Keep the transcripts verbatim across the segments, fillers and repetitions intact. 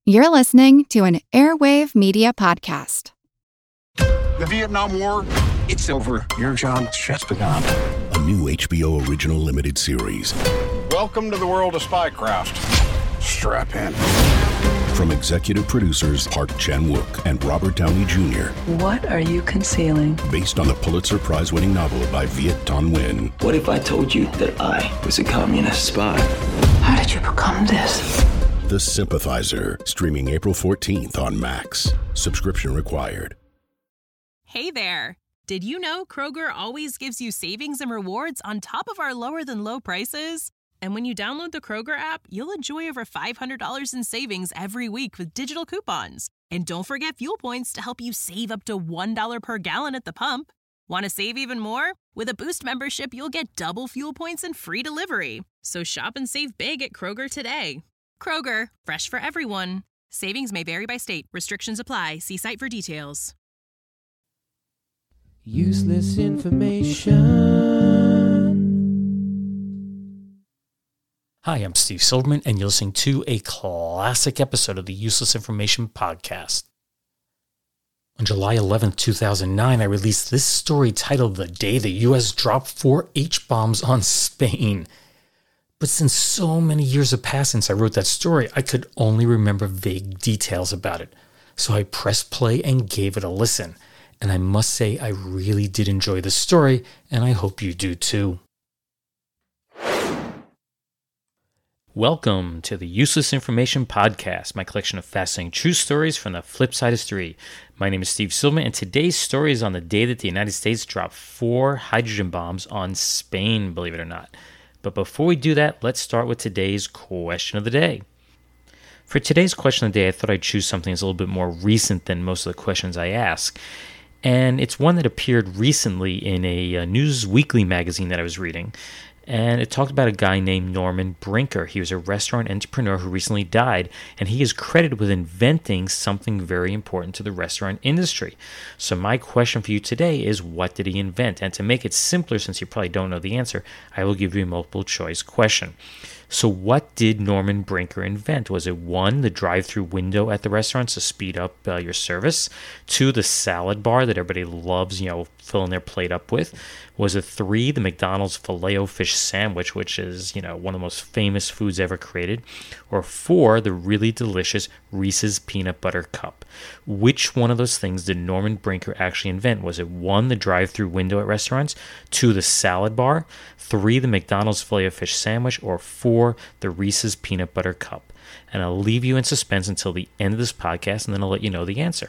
You're listening to an Airwave Media Podcast. The Vietnam War, it's over. Your job just begun. A new H B O original limited series. Welcome to the world of spycraft. Strap in. From executive producers Park Chan-wook and Robert Downey Junior What are you concealing? Based on the Pulitzer Prize-winning novel by Viet Thanh Nguyen. What if I told you that I was a communist spy? How did you become this? The Sympathizer, streaming April fourteenth on Max. Subscription required. Hey there! Did you know Kroger always gives you savings and rewards on top of our lower-than-low prices? And when you download the Kroger app, you'll enjoy over five hundred dollars in savings every week with digital coupons. And don't forget fuel points to help you save up to one dollar per gallon at the pump. Want to save even more? With a Boost membership, you'll get double fuel points and free delivery. So shop and save big at Kroger today. Kroger, fresh for everyone. Savings may vary by state. Restrictions apply. See site for details. Useless information. Hi, I'm Steve Silverman, and you're listening to a classic episode of the Useless Information Podcast. On July eleventh, two thousand nine, I released this story titled The Day the U S Dropped Four H-Bombs on Spain. But since so many years have passed since I wrote that story, I could only remember vague details about it. So I pressed play and gave it a listen. And I must say I really did enjoy the story, and I hope you do too. Welcome to the Useless Information Podcast, my collection of fascinating true stories from the flip side of history. My name is Steve Silverman, and today's story is on the day that the United States dropped four hydrogen bombs on Spain, believe it or not. But before we do that, let's start with today's question of the day. For today's question of the day, I thought I'd choose something that's a little bit more recent than most of the questions I ask. And it's one that appeared recently in a, a News Weekly magazine that I was reading. And it talked about a guy named Norman Brinker. He was a restaurant entrepreneur who recently died, and he is credited with inventing something very important to the restaurant industry. So my question for you today is, what did he invent? And to make it simpler, since you probably don't know the answer, I will give you a multiple choice question. So what did Norman Brinker invent? Was it one, the drive-through window at the restaurants to speed up uh, your service? Two, the salad bar that everybody loves, you know, filling their plate up with? Was it three, the McDonald's Filet-O-Fish sandwich, which is, you know, one of the most famous foods ever created? Or four, the really delicious Reese's Peanut Butter Cup? Which one of those things did Norman Brinker actually invent? Was it one, the drive-through window at restaurants? Two, the salad bar? Three, the McDonald's Filet-O-Fish sandwich? Or four, the Reese's Peanut Butter Cup? And I'll leave you in suspense until the end of this podcast, and then I'll let you know the answer.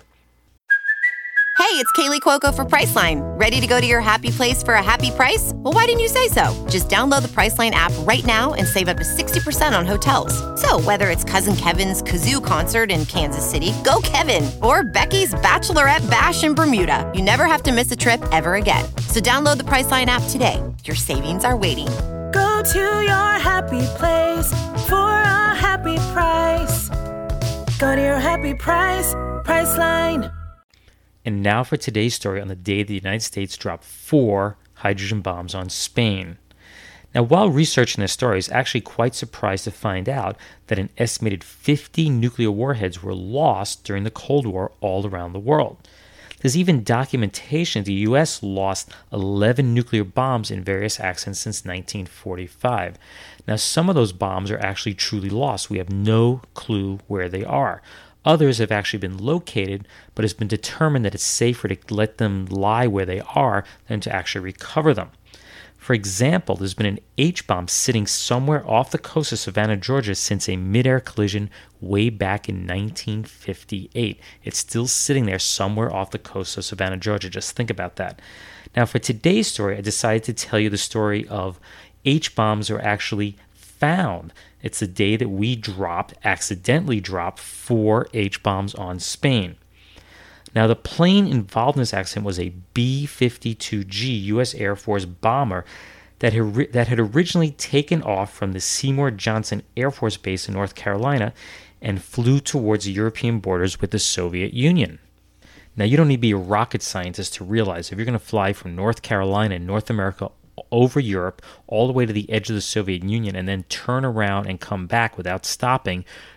Hey, it's Kaylee Cuoco for Priceline. Ready to go to your happy place for a happy price? Well, why didn't you say so? Just download the Priceline app right now and save up to sixty percent on hotels. So whether it's Cousin Kevin's Kazoo Concert in Kansas City, go Kevin, or Becky's Bachelorette Bash in Bermuda, you never have to miss a trip ever again. So download the Priceline app today. Your savings are waiting. Go to your happy place for a happy price. Go to your happy price, Priceline. And now for today's story on the day the United States dropped four hydrogen bombs on Spain. Now, while researching this story, I was actually quite surprised to find out that an estimated fifty nuclear warheads were lost during the Cold War all around the world. There's even documentation that the U S lost eleven nuclear bombs in various accidents since nineteen forty-five. Now, some of those bombs are actually truly lost. We have no clue where they are. Others have actually been located, but it's been determined that it's safer to let them lie where they are than to actually recover them. For example, there's been an H-bomb sitting somewhere off the coast of Savannah, Georgia since a mid-air collision way back in nineteen fifty-eight. It's still sitting there somewhere off the coast of Savannah, Georgia. Just think about that. Now, for today's story, I decided to tell you the story of H-bombs are actually found. It's the day that we dropped, accidentally dropped, four H-bombs on Spain. Now, the plane involved in this accident was a B fifty-two G U S Air Force bomber that had, that had originally taken off from the Seymour Johnson Air Force Base in North Carolina and flew towards the European borders with the Soviet Union. Now, you don't need to be a rocket scientist to realize if you're going to fly from North Carolina in North America over Europe all the way to the edge of the Soviet Union and then turn around and come back without stopping,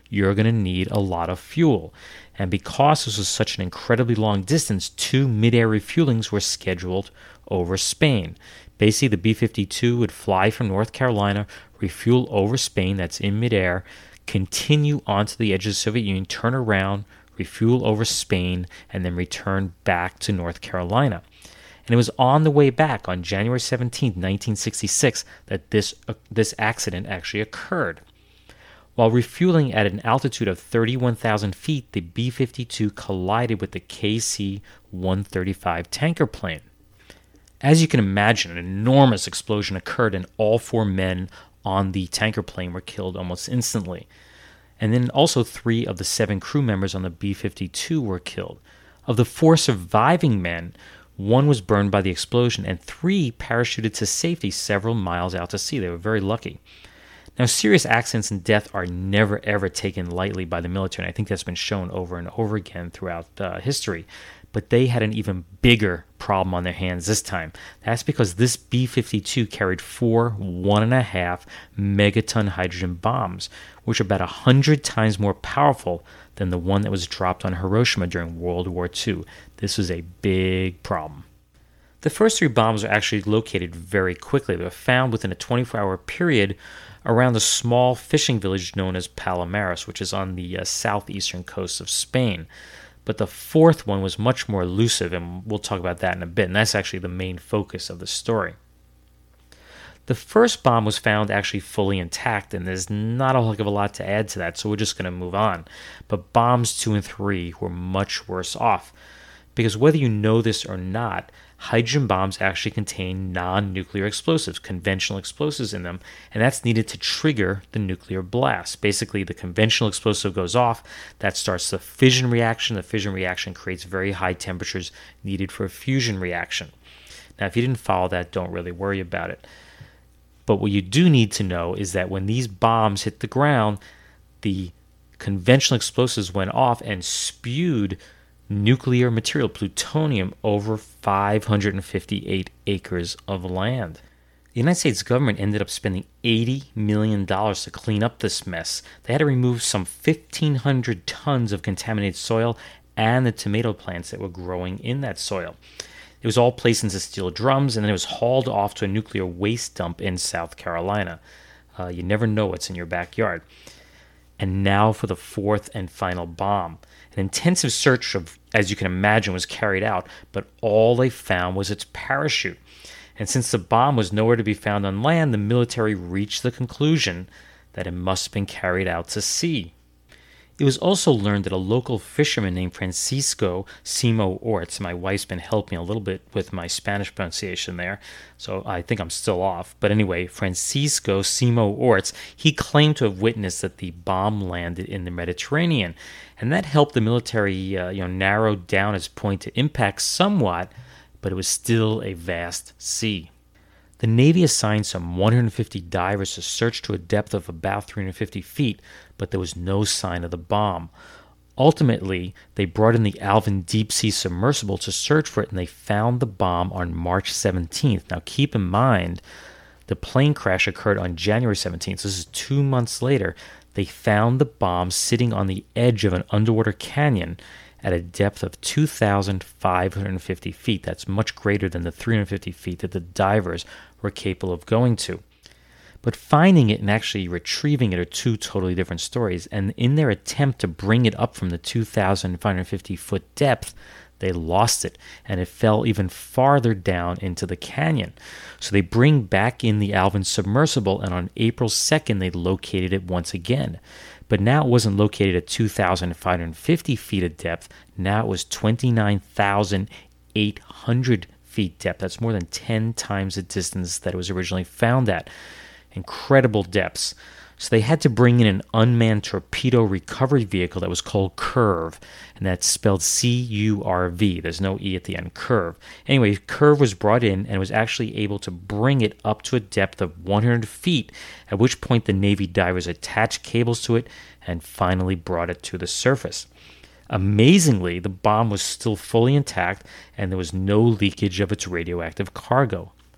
you're going to need a lot of fuel. And because this was such an incredibly long distance, two mid-air refuelings were scheduled over Spain. Basically, the B fifty-two would fly from North Carolina, refuel over Spain, that's in midair, continue onto the edge of the Soviet Union, turn around, refuel over Spain, and then return back to North Carolina. And it was on the way back on January seventeenth, nineteen sixty-six, that this, uh, this accident actually occurred. While refueling at an altitude of thirty-one thousand feet, the B fifty-two collided with the K C one thirty-five tanker plane. As you can imagine, an enormous explosion occurred and all four men on the tanker plane were killed almost instantly. And then also three of the seven crew members on the B fifty-two were killed. Of the four surviving men, one was burned by the explosion and three parachuted to safety several miles out to sea. They were very lucky. Now, serious accidents and death are never, ever taken lightly by the military, and I think that's been shown over and over again throughout uh, history. But they had an even bigger problem on their hands this time. That's because this B fifty-two carried four one and a half megaton hydrogen bombs, which are about a hundred times more powerful than the one that was dropped on Hiroshima during World War Two. This was a big problem. The first three bombs were actually located very quickly. They were found within a twenty-four hour period around a small fishing village known as Palomares, which is on the uh, southeastern coast of Spain. But the fourth one was much more elusive, and we'll talk about that in a bit, and that's actually the main focus of the story. The first bomb was found actually fully intact, and there's not a heck of a lot to add to that, so we're just going to move on. But bombs two and three were much worse off, because whether you know this or not, hydrogen bombs actually contain non-nuclear explosives, conventional explosives in them, and that's needed to trigger the nuclear blast. Basically, the conventional explosive goes off, that starts the fission reaction. The fission reaction creates very high temperatures needed for a fusion reaction. Now, if you didn't follow that, don't really worry about it. But what you do need to know is that when these bombs hit the ground, the conventional explosives went off and spewed nuclear material, plutonium, over five hundred fifty-eight acres of land. The United States government ended up spending eighty million dollars to clean up this mess. They had to remove some fifteen hundred tons of contaminated soil and the tomato plants that were growing in that soil. It was all placed into steel drums, and then it was hauled off to a nuclear waste dump in South Carolina. Uh, you never know what's in your backyard. And now for the fourth and final bomb. An intensive search of, as you can imagine, was carried out, but all they found was its parachute. And since the bomb was nowhere to be found on land, the military reached the conclusion that it must have been carried out to sea. It was also learned that a local fisherman named Francisco Simo Orts, my wife's been helping me a little bit with my Spanish pronunciation there, so I think I'm still off. But anyway, Francisco Simo Orts, he claimed to have witnessed that the bomb landed in the Mediterranean, and that helped the military uh, you know, narrow down its point to impact somewhat, but it was still a vast sea. The Navy assigned some one hundred fifty divers to search to a depth of about three hundred fifty feet, but there was no sign of the bomb. Ultimately, they brought in the Alvin Deep Sea Submersible to search for it, and they found the bomb on March seventeenth. Now, keep in mind, the plane crash occurred on January seventeenth, so this is two months later. They found the bomb sitting on the edge of an underwater canyon at a depth of two thousand five hundred fifty feet. That's much greater than the three hundred fifty feet that the divers were capable of going to. But finding it and actually retrieving it are two totally different stories, and in their attempt to bring it up from the two thousand five hundred fifty foot depth, they lost it, and it fell even farther down into the canyon. So they bring back in the Alvin submersible, and on April second, they located it once again. But now it wasn't located at two thousand five hundred fifty feet of depth. Now it was twenty-nine thousand eight hundred feet depth. That's more than ten times the distance that it was originally found at. Incredible depths. So they had to bring in an unmanned torpedo recovery vehicle that was called Curve, and that's spelled C U R V. There's no E at the end, Curve. Anyway, Curve was brought in and was actually able to bring it up to a depth of one hundred feet, at which point the Navy divers attached cables to it and finally brought it to the surface. Amazingly, the bomb was still fully intact and there was no leakage of its radioactive cargo.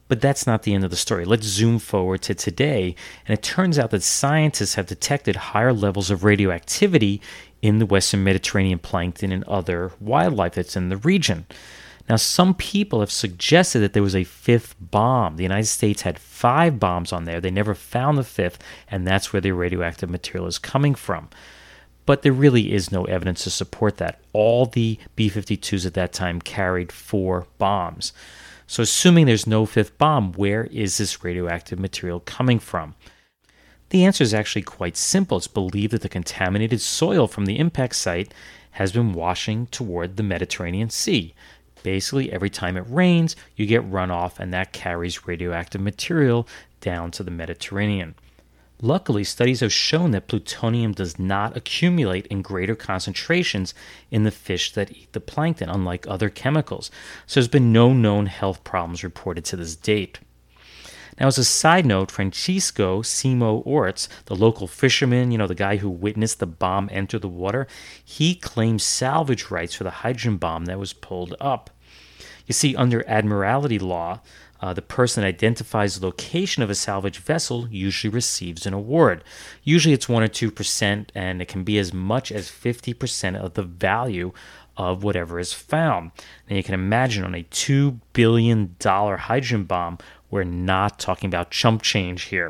But that's not the end of the story. Let's zoom forward to today, and it turns out that scientists have detected higher levels of radioactivity in the Western Mediterranean plankton and other wildlife that's in the region. Now, some people have suggested that there was a fifth bomb. The United States had five bombs on there. They never found the fifth, and that's where the radioactive material is coming from. But there really is no evidence to support that. All the B fifty-twos at that time carried four bombs. So assuming there's no fifth bomb, where is this radioactive material coming from? The answer is actually quite simple. It's believed that the contaminated soil from the impact site has been washing toward the Mediterranean Sea. Basically, every time it rains, you get runoff, and that carries radioactive material down to the Mediterranean. Luckily, studies have shown that plutonium does not accumulate in greater concentrations in the fish that eat the plankton, unlike other chemicals. So there's been no known health problems reported to this date. Now, as a side note, Francisco Simo Orts, the local fisherman, you know, the guy who witnessed the bomb enter the water, he claims salvage rights for the hydrogen bomb that was pulled up. You see, under Admiralty law, Uh, the person that identifies the location of a salvage vessel usually receives an award. Usually it's one or two percent, and it can be as much as fifty percent of the value of whatever is found. And you can imagine on a two billion dollars hydrogen bomb, we're not talking about chump change here.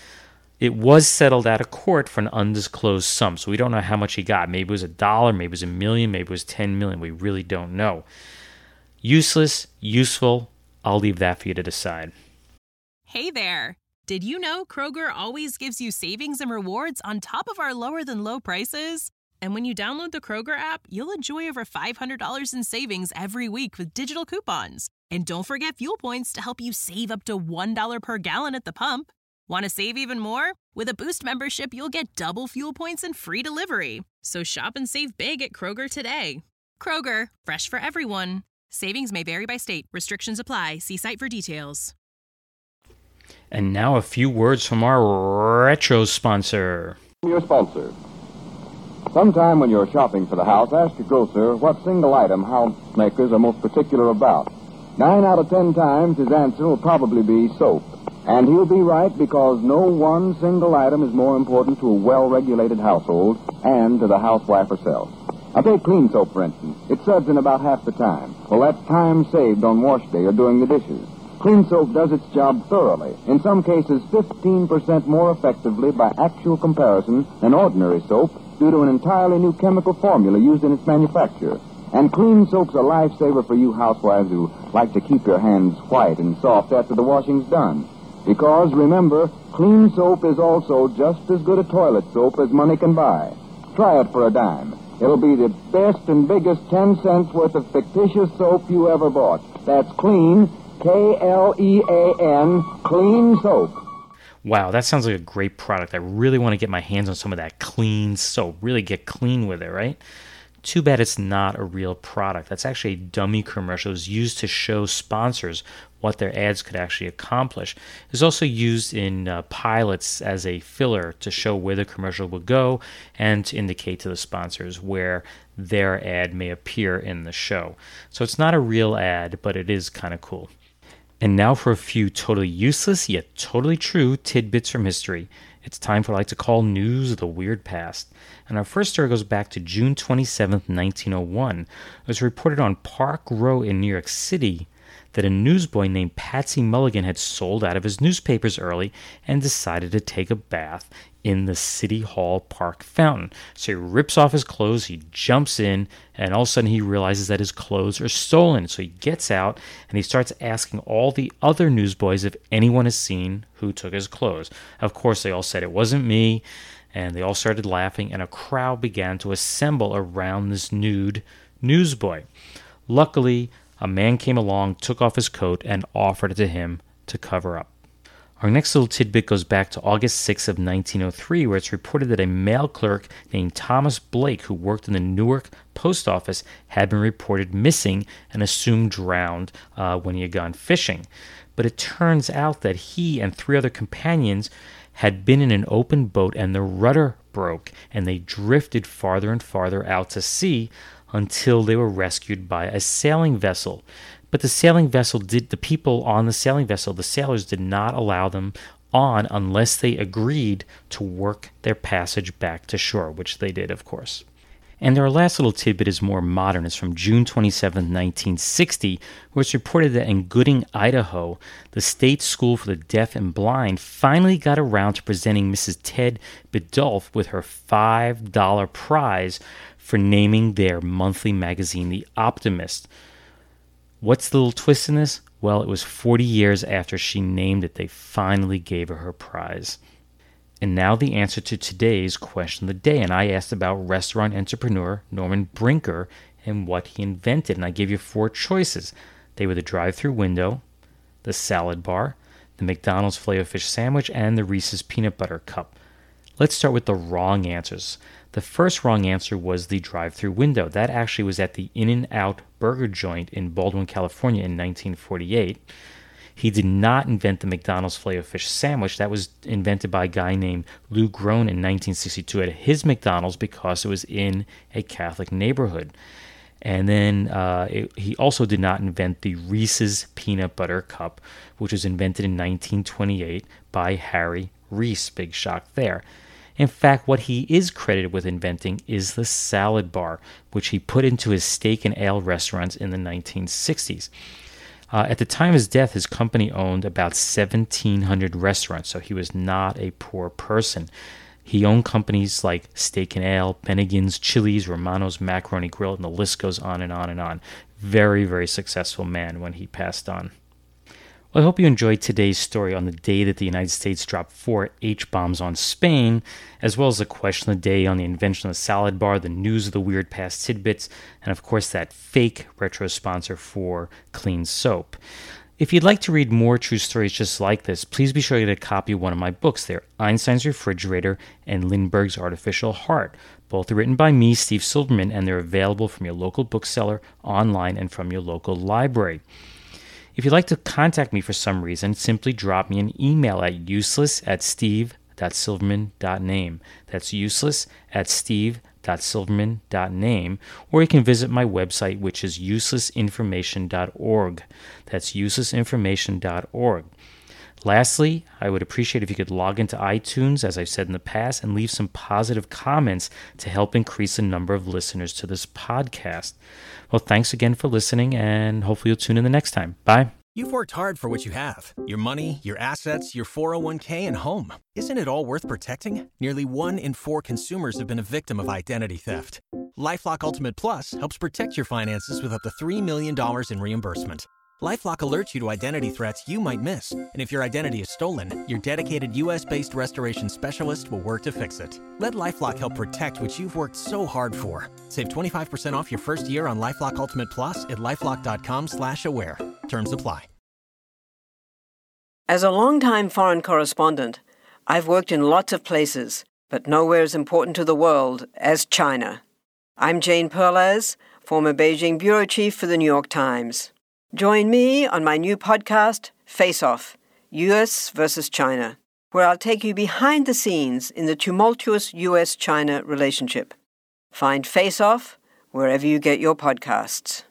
It was settled out of court for an undisclosed sum, so we don't know how much he got. Maybe it was a dollar, maybe it was a million, maybe it was ten million. We really don't know. Useless, useful, I'll leave that for you to decide. Hey there! Did you know Kroger always gives you savings and rewards on top of our lower-than-low prices? And when you download the Kroger app, you'll enjoy over five hundred dollars in savings every week with digital coupons. And don't forget fuel points to help you save up to one dollar per gallon at the pump. Want to save even more? With a Boost membership, you'll get double fuel points and free delivery. So shop and save big at Kroger today. Kroger, fresh for everyone. Savings may vary by state. Restrictions apply. See site for details. And now a few words from our retro sponsor. Your sponsor. Sometime when you're shopping for the house, ask your grocer what single item housemakers are most particular about. Nine out of ten times his answer will probably be soap. And he'll be right, because no one single item is more important to a well-regulated household and to the housewife herself. Now take clean soap, for instance. It suds in about half the time. Well, that's time saved on wash day or doing the dishes. Clean soap does its job thoroughly, in some cases fifteen percent more effectively by actual comparison than ordinary soap, due to an entirely new chemical formula used in its manufacture. And clean soap's a lifesaver for you housewives who like to keep your hands white and soft after the washing's done. Because, remember, clean soap is also just as good a toilet soap as money can buy. Try it for a dime. It'll be the best and biggest ten cents worth of fictitious soap you ever bought. That's clean, K L E A N, clean soap. Wow, that sounds like a great product. I really want to get my hands on some of that clean soap. Really get clean with it, right? Too bad it's not a real product. That's actually a dummy commercial. It's used to show sponsors what their ads could actually accomplish. It's also used in uh, pilots as a filler to show where the commercial will go and to indicate to the sponsors where their ad may appear in the show. So it's not a real ad, but it is kind of cool. And now for a few totally useless yet totally true tidbits from history. It's time for what I like to call News of the Weird Past. And our first story goes back to June twenty-seventh, nineteen oh one. It was reported on Park Row in New York City that a newsboy named Patsy Mulligan had sold out of his newspapers early and decided to take a bath in the City Hall Park fountain. So he rips off his clothes, he jumps in, and all of a sudden he realizes that his clothes are stolen. So he gets out and he starts asking all the other newsboys if anyone has seen who took his clothes. Of course, they all said it wasn't me, and they all started laughing, and a crowd began to assemble around this nude newsboy. Luckily, a man came along, took off his coat, and offered it to him to cover up. Our next little tidbit goes back to August sixth of nineteen oh three, where it's reported that a mail clerk named Thomas Blake, who worked in the Newark post office, had been reported missing and assumed drowned uh, when he had gone fishing. But it turns out that he and three other companions had been in an open boat and the rudder broke, and they drifted farther and farther out to sea. until they were rescued by a sailing vessel. But the sailing vessel did, the people on the sailing vessel, the sailors did not allow them on unless they agreed to work their passage back to shore, which they did, of course. And our last little tidbit is more modern. It's from June twenty-seventh, nineteen sixty, where it's reported that in Gooding, Idaho, the State School for the Deaf and Blind finally got around to presenting Missus Ted Biddulph with her five dollar prize for naming their monthly magazine, The Optimist. What's the little twist in this? Well, it was forty years after she named it, they finally gave her her prize. And now the answer to today's question of the day. And I asked about restaurant entrepreneur Norman Brinker and what he invented. And I gave you four choices. They were the drive-through window, the salad bar, the McDonald's Filet-O-Fish sandwich, and the Reese's Peanut Butter Cup. Let's start with the wrong answers. The first wrong answer was the drive-through window. That actually was at the In-N-Out Burger joint in Baldwin, California in nineteen forty-eight. He did not invent the McDonald's Filet-O-Fish sandwich. That was invented by a guy named Lou Groen in nineteen sixty-two at his McDonald's because it was in a Catholic neighborhood. And then uh, it, he also did not invent the Reese's Peanut Butter Cup, which was invented in nineteen twenty-eight by Harry Reese. Big shock there. In fact, what he is credited with inventing is the salad bar, which he put into his steak and ale restaurants in the nineteen sixties. Uh, at the time of his death, his company owned about seventeen hundred restaurants, so he was not a poor person. He owned companies like Steak and Ale, Bennigan's, Chili's, Romano's Macaroni Grill, and the list goes on and on and on. Very, very successful man when he passed on. Well, I hope you enjoyed today's story on the day that the United States dropped four H-bombs on Spain, as well as the question of the day on the invention of the salad bar, the news of the weird past tidbits, and of course that fake retro sponsor for Clean Soap. If you'd like to read more true stories just like this, please be sure to get a copy of one of my books. They're Einstein's Refrigerator and Lindbergh's Artificial Heart. Both are written by me, Steve Silverman, and they're available from your local bookseller, online, and from your local library. If you'd like to contact me for some reason, simply drop me an email at useless at steve dot silverman dot name. That's useless at steve dot silverman dot name. Or you can visit my website, which is useless information dot org. That's useless information dot org. Lastly, I would appreciate if you could log into iTunes, as I've said in the past, and leave some positive comments to help increase the number of listeners to this podcast. Well, thanks again for listening, and hopefully you'll tune in the next time. Bye. You've worked hard for what you have. Your money, your assets, your four oh one k, and home. Isn't it all worth protecting? Nearly one in four consumers have been a victim of identity theft. LifeLock Ultimate Plus helps protect your finances with up to three million dollars in reimbursement. LifeLock alerts you to identity threats you might miss. And if your identity is stolen, your dedicated U S-based restoration specialist will work to fix it. Let LifeLock help protect what you've worked so hard for. Save twenty-five percent off your first year on LifeLock Ultimate Plus at LifeLock.com slash aware. Terms apply. As a longtime foreign correspondent, I've worked in lots of places, but nowhere as important to the world as China. I'm Jane Perlez, former Beijing bureau chief for the New York Times. Join me on my new podcast, Face Off, U S versus China, where I'll take you behind the scenes in the tumultuous U S China relationship. Find Face Off wherever you get your podcasts.